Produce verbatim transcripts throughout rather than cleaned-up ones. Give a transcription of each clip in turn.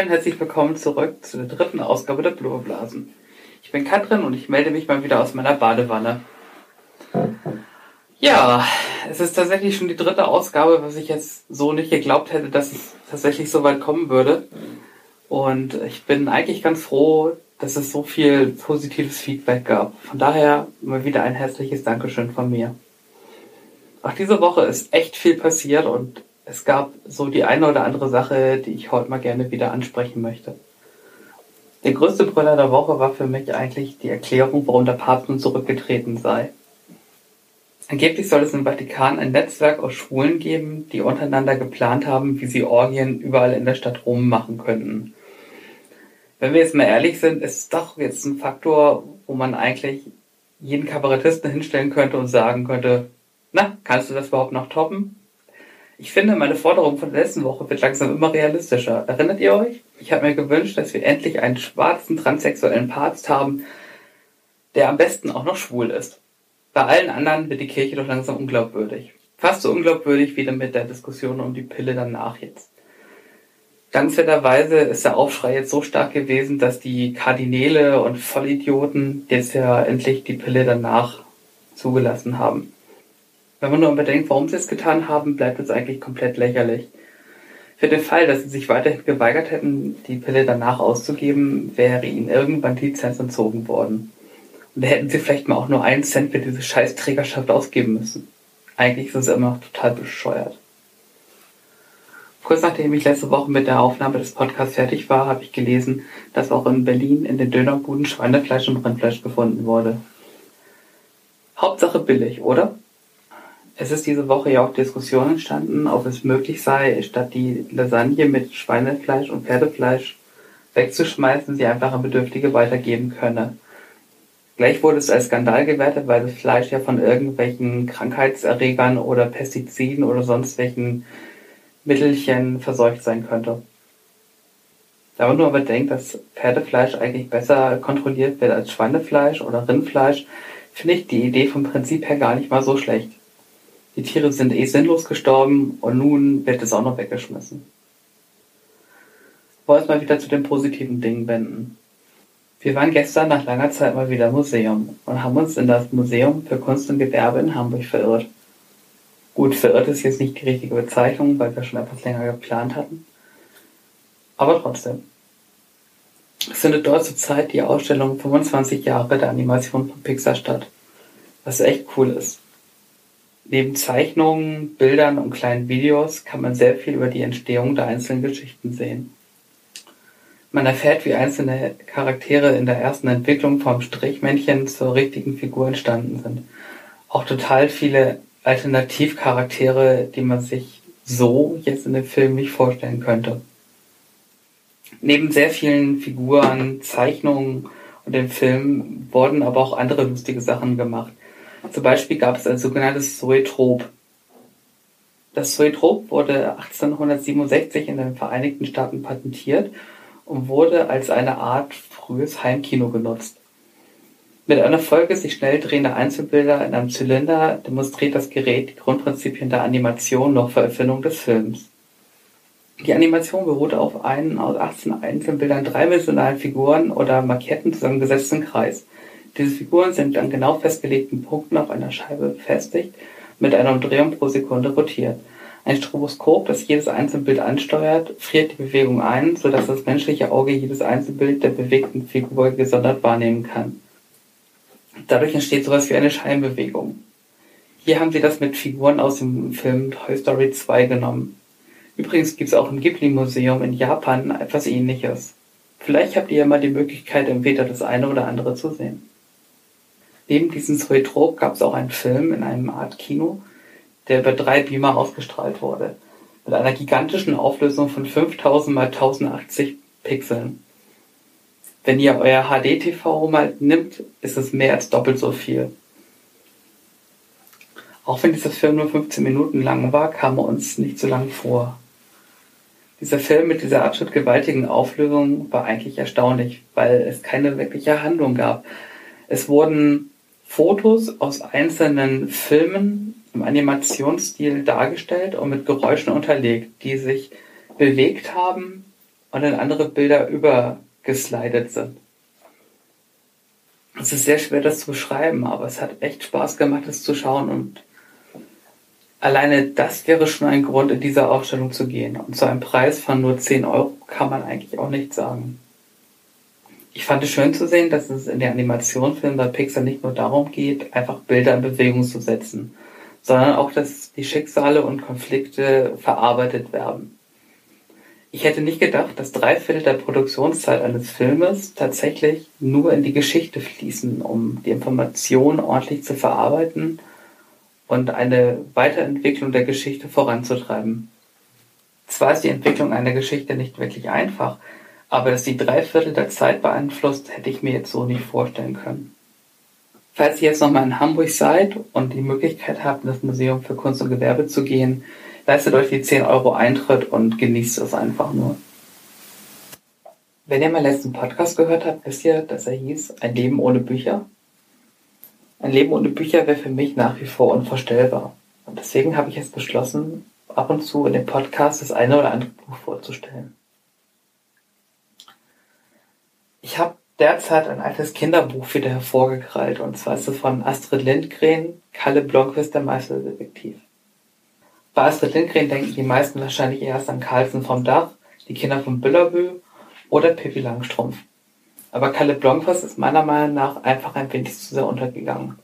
Hi und herzlich willkommen zurück zu der dritten Ausgabe der Blubberblasen. Ich bin Katrin und ich melde mich mal wieder aus meiner Badewanne. Ja, es ist tatsächlich schon die dritte Ausgabe, was ich jetzt so nicht geglaubt hätte, dass es tatsächlich so weit kommen würde. Und ich bin eigentlich ganz froh, dass es so viel positives Feedback gab. Von daher mal wieder ein herzliches Dankeschön von mir. Auch diese Woche ist echt viel passiert und es gab so die eine oder andere Sache, die ich heute mal gerne wieder ansprechen möchte. Der größte Brüller der Woche war für mich eigentlich die Erklärung, warum der Papst nun zurückgetreten sei. Angeblich soll es im Vatikan ein Netzwerk aus Schwulen geben, die untereinander geplant haben, wie sie Orgien überall in der Stadt Rom machen könnten. Wenn wir jetzt mal ehrlich sind, ist es doch jetzt ein Faktor, wo man eigentlich jeden Kabarettisten hinstellen könnte und sagen könnte, na, kannst du das überhaupt noch toppen? Ich finde, meine Forderung von der letzten Woche wird langsam immer realistischer. Erinnert ihr euch? Ich habe mir gewünscht, dass wir endlich einen schwarzen transsexuellen Papst haben, der am besten auch noch schwul ist. Bei allen anderen wird die Kirche doch langsam unglaubwürdig. Fast so unglaubwürdig wie mit der Diskussion um die Pille danach jetzt. Dankenswerterweise ist der Aufschrei jetzt so stark gewesen, dass die Kardinäle und Vollidioten jetzt ja endlich die Pille danach zugelassen haben. Wenn man nur bedenkt, warum sie es getan haben, bleibt es eigentlich komplett lächerlich. Für den Fall, dass sie sich weiterhin geweigert hätten, die Pille danach auszugeben, wäre ihnen irgendwann die Lizenz entzogen worden. Und da hätten sie vielleicht mal auch nur einen Cent für diese scheiß Trägerschaft ausgeben müssen. Eigentlich ist es immer noch total bescheuert. Kurz nachdem ich letzte Woche mit der Aufnahme des Podcasts fertig war, habe ich gelesen, dass auch in Berlin in den Dönerbuden Schweinefleisch und Rindfleisch gefunden wurde. Hauptsache billig, oder? Es ist diese Woche ja auch Diskussion entstanden, ob es möglich sei, statt die Lasagne mit Schweinefleisch und Pferdefleisch wegzuschmeißen, sie einfach an Bedürftige weitergeben könne. Gleich wurde es als Skandal gewertet, weil das Fleisch ja von irgendwelchen Krankheitserregern oder Pestiziden oder sonst welchen Mittelchen verseucht sein könnte. Da man nur bedenkt, dass Pferdefleisch eigentlich besser kontrolliert wird als Schweinefleisch oder Rindfleisch, finde ich die Idee vom Prinzip her gar nicht mal so schlecht. Die Tiere sind eh sinnlos gestorben und nun wird es auch noch weggeschmissen. Ich wollte es mal wieder zu den positiven Dingen wenden. Wir waren gestern nach langer Zeit mal wieder im Museum und haben uns in das Museum für Kunst und Gewerbe in Hamburg verirrt. Gut, verirrt ist jetzt nicht die richtige Bezeichnung, weil wir schon etwas länger geplant hatten. Aber trotzdem. Es findet dort zurzeit die Ausstellung fünfundzwanzig Jahre der Animation von Pixar statt, was echt cool ist. Neben Zeichnungen, Bildern und kleinen Videos kann man sehr viel über die Entstehung der einzelnen Geschichten sehen. Man erfährt, wie einzelne Charaktere in der ersten Entwicklung vom Strichmännchen zur richtigen Figur entstanden sind. Auch total viele Alternativcharaktere, die man sich so jetzt in dem Film nicht vorstellen könnte. Neben sehr vielen Figuren, Zeichnungen und dem Film wurden aber auch andere lustige Sachen gemacht. Zum Beispiel gab es ein sogenanntes Zoetrop. Das Zoetrop wurde achtzehnhundertsiebenundsechzig in den Vereinigten Staaten patentiert und wurde als eine Art frühes Heimkino genutzt. Mit einer Folge sich schnell drehender Einzelbilder in einem Zylinder demonstriert das Gerät die Grundprinzipien der Animation noch vor Erfindung des Films. Die Animation beruht auf einem aus achtzehn Einzelbildern dreidimensionalen Figuren oder Maketten zusammengesetzten Kreis. Diese Figuren sind an genau festgelegten Punkten auf einer Scheibe befestigt, mit einer Umdrehung pro Sekunde rotiert. Ein Stroboskop, das jedes Einzelbild ansteuert, friert die Bewegung ein, sodass das menschliche Auge jedes Einzelbild der bewegten Figur gesondert wahrnehmen kann. Dadurch entsteht sowas wie eine Scheinbewegung. Hier haben sie das mit Figuren aus dem Film Toy Story zwei genommen. Übrigens gibt es auch im Ghibli-Museum in Japan etwas Ähnliches. Vielleicht habt ihr ja mal die Möglichkeit, im Beta das eine oder andere zu sehen. Neben diesem Zoetrop gab es auch einen Film in einem Art Kino, der über drei Beamer ausgestrahlt wurde, mit einer gigantischen Auflösung von fünftausend mal tausendachtzig Pixeln. Wenn ihr euer H D T V mal nimmt, ist es mehr als doppelt so viel. Auch wenn dieser Film nur fünfzehn Minuten lang war, kam er uns nicht so lang vor. Dieser Film mit dieser absolut gewaltigen Auflösung war eigentlich erstaunlich, weil es keine wirkliche Handlung gab. Es wurden Fotos aus einzelnen Filmen im Animationsstil dargestellt und mit Geräuschen unterlegt, die sich bewegt haben und dann andere Bilder übergeslidet sind. Es ist sehr schwer, das zu beschreiben, aber es hat echt Spaß gemacht, es zu schauen, und alleine das wäre schon ein Grund, in diese Ausstellung zu gehen. Und zu einem Preis von nur zehn Euro kann man eigentlich auch nichts sagen. Ich fand es schön zu sehen, dass es in der Animationsfilm bei Pixar nicht nur darum geht, einfach Bilder in Bewegung zu setzen, sondern auch, dass die Schicksale und Konflikte verarbeitet werden. Ich hätte nicht gedacht, dass drei Viertel der Produktionszeit eines Filmes tatsächlich nur in die Geschichte fließen, um die Information ordentlich zu verarbeiten und eine Weiterentwicklung der Geschichte voranzutreiben. Zwar ist die Entwicklung einer Geschichte nicht wirklich einfach, aber dass die drei Viertel der Zeit beeinflusst, hätte ich mir jetzt so nicht vorstellen können. Falls ihr jetzt nochmal in Hamburg seid und die Möglichkeit habt, in das Museum für Kunst und Gewerbe zu gehen, leistet euch die zehn Euro Eintritt und genießt es einfach nur. Wenn ihr meinen letzten Podcast gehört habt, wisst ihr, dass er hieß Ein Leben ohne Bücher. Ein Leben ohne Bücher wäre für mich nach wie vor unvorstellbar. Und deswegen habe ich jetzt beschlossen, ab und zu in dem Podcast das eine oder andere Buch vorzustellen. Ich habe derzeit ein altes Kinderbuch wieder hervorgekrallt, und zwar ist es von Astrid Lindgren, Kalle Blomqvist, der Meisterdetektiv. Bei Astrid Lindgren denken die meisten wahrscheinlich erst an Carlsen vom Dach, die Kinder von Büllerbü oder Pippi Langstrumpf. Aber Kalle Blomqvist ist meiner Meinung nach einfach ein wenig zu sehr untergegangen.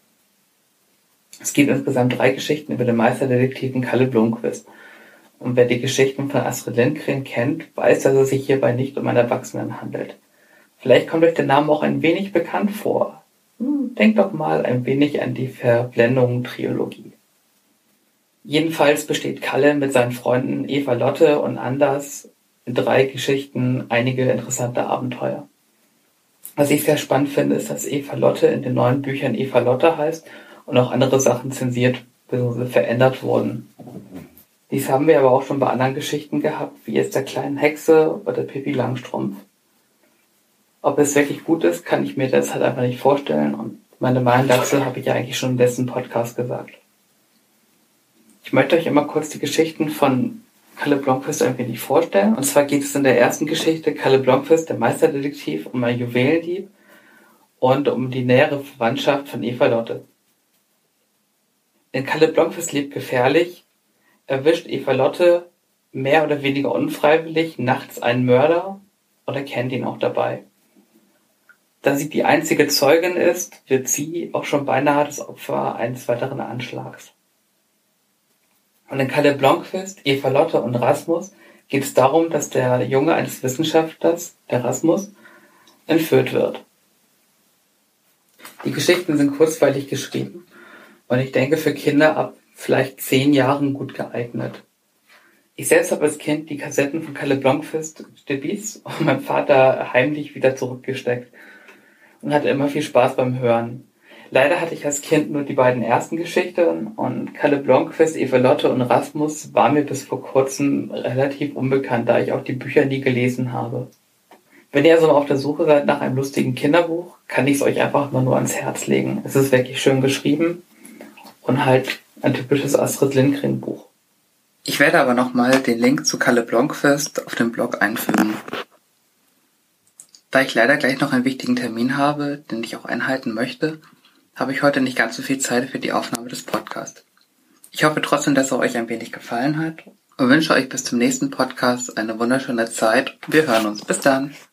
Es gibt insgesamt drei Geschichten über den Meisterdetektiven Kalle Blomqvist. Und wer die Geschichten von Astrid Lindgren kennt, weiß, dass es sich hierbei nicht um einen Erwachsenen handelt. Vielleicht kommt euch der Name auch ein wenig bekannt vor. Hm, denkt doch mal ein wenig an die Verblendung-Trilogie. Jedenfalls besteht Kalle mit seinen Freunden Eva Lotte und Anders in drei Geschichten einige interessante Abenteuer. Was ich sehr spannend finde, ist, dass Eva Lotte in den neuen Büchern Eva Lotte heißt und auch andere Sachen zensiert bzw. verändert wurden. Dies haben wir aber auch schon bei anderen Geschichten gehabt, wie jetzt der kleinen Hexe oder Pippi Langstrumpf. Ob es wirklich gut ist, kann ich mir derzeit einfach nicht vorstellen, und meine Meinung dazu habe ich ja eigentlich schon im letzten Podcast gesagt. Ich möchte euch immer kurz die Geschichten von Kalle Blomqvist ein wenig vorstellen. Und zwar geht es in der ersten Geschichte Kalle Blomqvist, der Meisterdetektiv, um einen Juwelendieb und um die nähere Verwandtschaft von Eva Lotte. In Kalle Blomqvist lebt gefährlich erwischt Eva Lotte mehr oder weniger unfreiwillig nachts einen Mörder und erkennt ihn auch dabei. Da sie die einzige Zeugin ist, wird sie auch schon beinahe das Opfer eines weiteren Anschlags. Und in Kalle Blomqvist, Eva Lotte und Rasmus geht es darum, dass der Junge eines Wissenschaftlers, der Rasmus, entführt wird. Die Geschichten sind kurzweilig geschrieben und ich denke für Kinder ab vielleicht zehn Jahren gut geeignet. Ich selbst habe als Kind die Kassetten von Kalle Blomqvist Stippis und mein Vater heimlich wieder zurückgesteckt und hatte immer viel Spaß beim Hören. Leider hatte ich als Kind nur die beiden ersten Geschichten und Kalle Blomqvist, Eva Lotte und Rasmus war mir bis vor kurzem relativ unbekannt, da ich auch die Bücher nie gelesen habe. Wenn ihr also auf der Suche seid nach einem lustigen Kinderbuch, kann ich es euch einfach mal nur ans Herz legen. Es ist wirklich schön geschrieben und halt ein typisches Astrid Lindgren Buch. Ich werde aber nochmal den Link zu Kalle Blomqvist auf dem Blog einfügen. Da ich leider gleich noch einen wichtigen Termin habe, den ich auch einhalten möchte, habe ich heute nicht ganz so viel Zeit für die Aufnahme des Podcasts. Ich hoffe trotzdem, dass er euch ein wenig gefallen hat und wünsche euch bis zum nächsten Podcast eine wunderschöne Zeit. Wir hören uns. Bis dann.